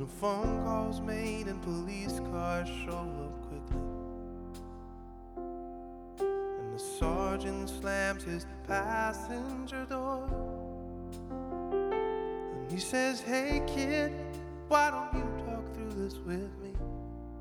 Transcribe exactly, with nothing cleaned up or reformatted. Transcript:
when a phone call's made and police cars show up quickly, and the sergeant slams his passenger door, and he says, "Hey kid, why don't you talk through this with me?"